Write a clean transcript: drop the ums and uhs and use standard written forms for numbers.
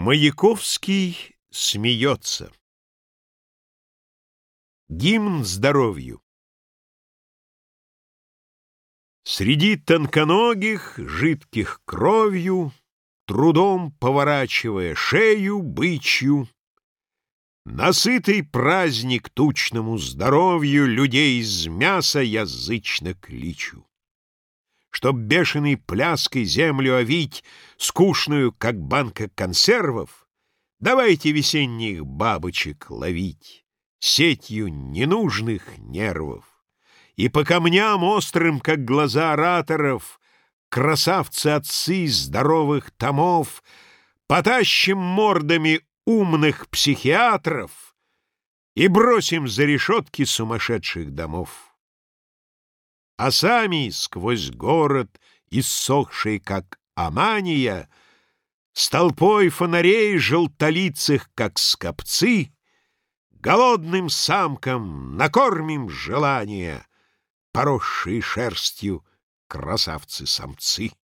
Маяковский смеется. Гимн здоровью. Среди тонконогих, жидких кровью, трудом поворачивая шею бычью, на сытый праздник тучному здоровью людей из мяса я зычно кличу. Чтоб бешеной пляской землю овить, скучную, как банка консервов, давайте весенних бабочек ловить сетью ненужных нервов. И по камням острым, как глаза ораторов, красавцы-отцы здоровых томов, потащим мордами умных психиатров и бросим за решетки сумасшедших домов. А сами сквозь город, иссохший, как амания, с толпой фонарей желтолицых, как скопцы, голодным самкам накормим желания, поросшие шерстью красавцы-самцы.